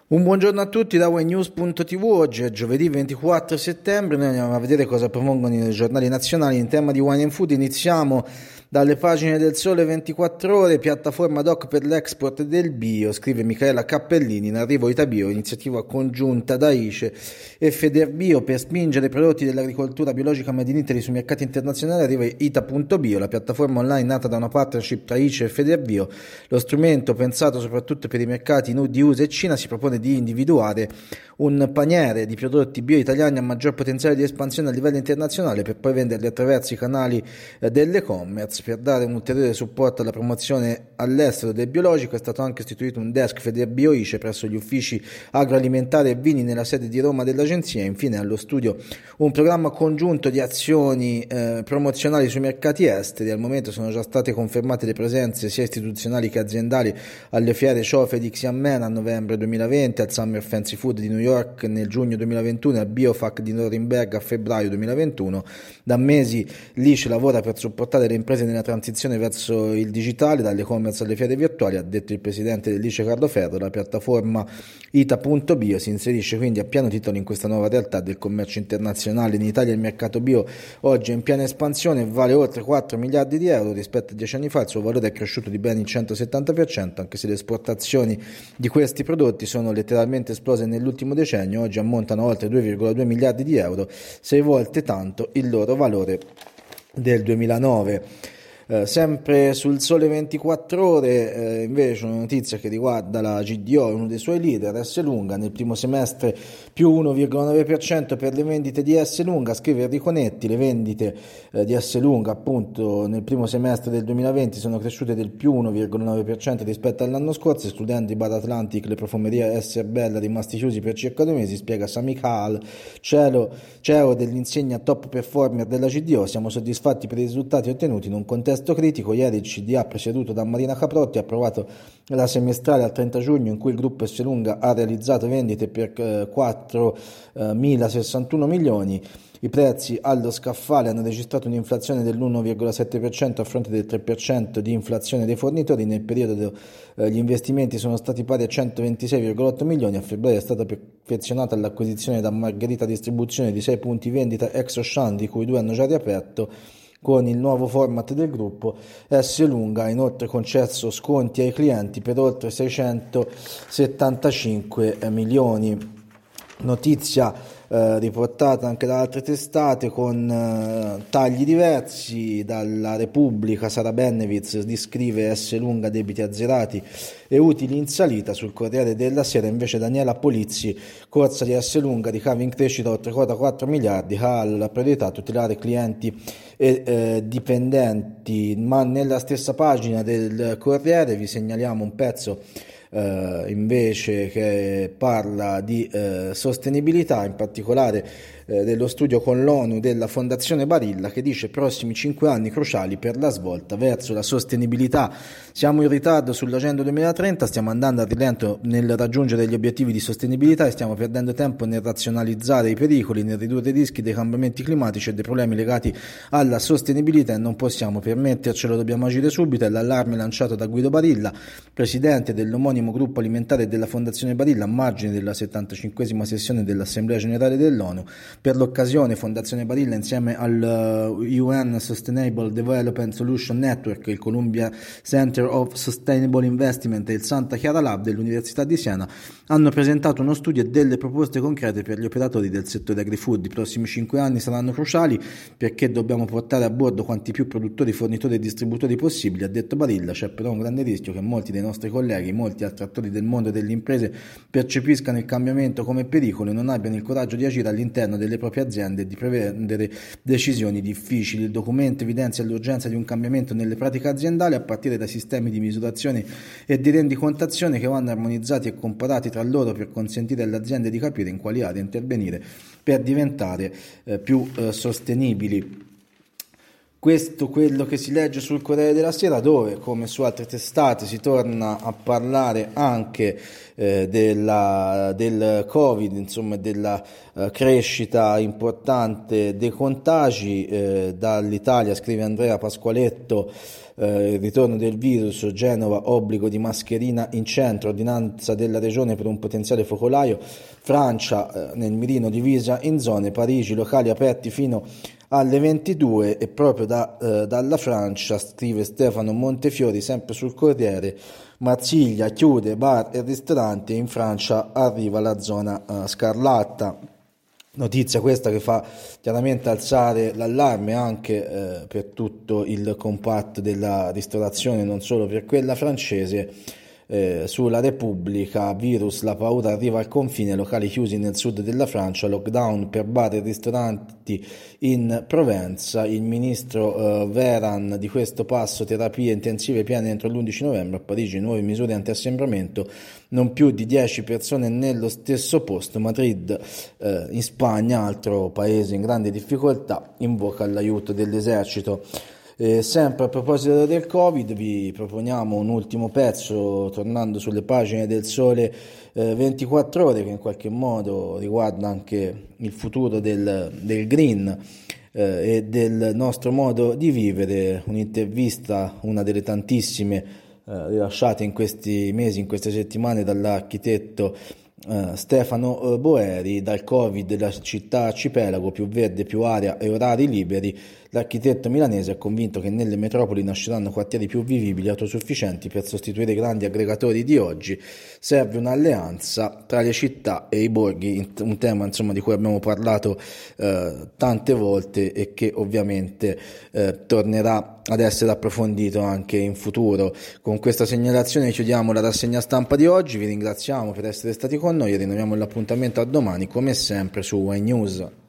Un buongiorno a tutti da wnews.tv. Oggi è giovedì 24 settembre, noi andiamo a vedere cosa propongono i giornali nazionali in tema di wine and food. Iniziamo dalle pagine del Sole 24 Ore, piattaforma doc per l'export del bio, scrive Michaela Cappellini, in arrivo Itabio, iniziativa congiunta da ICE e Federbio per spingere i prodotti dell'agricoltura biologica Made in Italy sui mercati internazionali. Arriva Ita.bio, la piattaforma online nata da una partnership tra ICE e Federbio. Lo strumento, pensato soprattutto per i mercati di USA e Cina, si propone di individuare un paniere di prodotti bio italiani a maggior potenziale di espansione a livello internazionale per poi venderli attraverso i canali dell'e-commerce. Per dare un ulteriore supporto alla promozione all'estero del biologico è stato anche istituito un desk Federbio ICE presso gli uffici agroalimentare e vini nella sede di Roma dell'agenzia. Infine allo studio un programma congiunto di azioni promozionali sui mercati esteri. Al momento sono già state confermate le presenze sia istituzionali che aziendali alle fiere Ciofe di Xiamen a novembre 2020, al Summer Fancy Food di New York nel giugno 2021 e al Biofac di Norimberga a febbraio 2021. Da mesi l'ICE lavora per supportare le imprese nella transizione verso il digitale, dall'e-commerce alle fiere virtuali, ha detto il presidente dell'ICE Carlo Ferro. La piattaforma Ita.bio si inserisce quindi a pieno titolo in questa nuova realtà del commercio internazionale. In Italia il mercato bio oggi è in piena espansione e vale oltre 4 miliardi di euro rispetto a 10 anni fa. Il suo valore è cresciuto di ben il 170%, anche se le esportazioni di questi prodotti sono letteralmente esplose nell'ultimo decennio. Oggi ammontano a oltre 2,2 miliardi di euro, 6 volte tanto il loro valore del 2009. Sempre sul Sole 24 Ore invece una notizia che riguarda la GDO e uno dei suoi leader, Esselunga. Nel primo semestre più 1,9% per le vendite di Esselunga, scrive Enrico Netti. Le vendite di Esselunga appunto nel primo semestre del 2020 sono cresciute del più 1,9% rispetto all'anno scorso, escludendo i Bar Atlantic, le profumerie Esserbella rimasti chiusi per circa 2 mesi, spiega Sami Kahl, CEO dell'insegna top performer della GDO. Siamo soddisfatti per i risultati ottenuti in un contesto critico. Ieri il CDA, presieduto da Marina Caprotti, ha approvato la semestrale al 30 giugno in cui il gruppo Esselunga ha realizzato vendite per 4.061 milioni. I prezzi allo scaffale hanno registrato un'inflazione dell'1,7% a fronte del 3% di inflazione dei fornitori. Nel periodo gli investimenti sono stati pari a 126,8 milioni. A febbraio è stata perfezionata l'acquisizione da Margherita Distribuzione di 6 punti vendita ex Auchan, di cui 2 hanno già riaperto con il nuovo format del gruppo. Esselunga ha inoltre concesso sconti ai clienti per oltre 675 milioni. Notizia riportata anche da altre testate con tagli diversi. Dalla Repubblica Sara Bennevitz descrive Esselunga debiti azzerati e utili in salita. Sul Corriere della Sera invece Daniela Polizzi, corsa di Esselunga, ricavi in crescita oltre quota 4 miliardi, la priorità tutelare clienti e dipendenti. Ma nella stessa pagina del Corriere vi segnaliamo un pezzo invece che parla di sostenibilità, in particolare dello studio con l'ONU della Fondazione Barilla, che dice prossimi 5 anni cruciali per la svolta verso la sostenibilità. Siamo in ritardo sull'agenda 2030, stiamo andando a rilento nel raggiungere gli obiettivi di sostenibilità e stiamo perdendo tempo nel razionalizzare i pericoli, nel ridurre i rischi dei cambiamenti climatici e dei problemi legati alla sostenibilità, e non possiamo permettercelo, dobbiamo agire subito. È l'allarme lanciato da Guido Barilla, presidente dell'omonimo gruppo alimentare della Fondazione Barilla, a margine della 75esima sessione dell'Assemblea Generale dell'ONU. Per l'occasione Fondazione Barilla, insieme al UN Sustainable Development Solution Network, il Columbia Center of Sustainable Investment e il Santa Chiara Lab dell'Università di Siena, hanno presentato uno studio e delle proposte concrete per gli operatori del settore agri-food. I prossimi 5 anni saranno cruciali perché dobbiamo portare a bordo quanti più produttori, fornitori e distributori possibili, ha detto Barilla. C'è però un grande rischio che molti dei nostri colleghi, molti altri attori del mondo delle imprese percepiscano il cambiamento come pericolo e non abbiano il coraggio di agire all'interno delle proprie aziende e di prendere decisioni difficili. Il documento evidenzia l'urgenza di un cambiamento nelle pratiche aziendali a partire dai sistemi di misurazione e di rendicontazione che vanno armonizzati e comparati tra loro per consentire alle aziende di capire in quali aree intervenire per diventare più sostenibili. Questo quello che si legge sul Corriere della Sera, dove come su altre testate si torna a parlare anche del Covid, insomma della crescita importante dei contagi. Dall'Italia scrive Andrea Pasqualetto, il ritorno del virus, Genova, obbligo di mascherina in centro, ordinanza della regione per un potenziale focolaio, Francia nel mirino divisa in zone, Parigi locali aperti fino alle 22, e proprio dalla Francia scrive Stefano Montefiori sempre sul Corriere, Marsiglia chiude bar e ristoranti e in Francia arriva la zona scarlatta. Notizia questa che fa chiaramente alzare l'allarme anche per tutto il comparto della ristorazione, non solo per quella francese. Sulla Repubblica, virus, la paura arriva al confine, locali chiusi nel sud della Francia, lockdown per bar e ristoranti in Provenza. Il ministro Véran di questo passo, terapie intensive piene entro l'11 novembre, a Parigi nuove misure anti-assembramento, non più di 10 persone nello stesso posto. Madrid in Spagna, altro paese in grande difficoltà, invoca l'aiuto dell'esercito. Sempre a proposito del Covid vi proponiamo un ultimo pezzo, tornando sulle pagine del Sole 24 Ore, che in qualche modo riguarda anche il futuro del green e del nostro modo di vivere. Un'intervista, una delle tantissime rilasciate in questi mesi, in queste settimane, dall'architetto Stefano Boeri. Dal Covid la città arcipelago, più verde, più aria e orari liberi. L'architetto milanese è convinto che nelle metropoli nasceranno quartieri più vivibili, autosufficienti per sostituire i grandi aggregatori di oggi. Serve un'alleanza tra le città e i borghi, un tema insomma di cui abbiamo parlato tante volte e che ovviamente tornerà ad essere approfondito anche in futuro. Con questa segnalazione chiudiamo la rassegna stampa di oggi, vi ringraziamo per essere stati con noi e rinnoviamo l'appuntamento a domani come sempre su Wine News.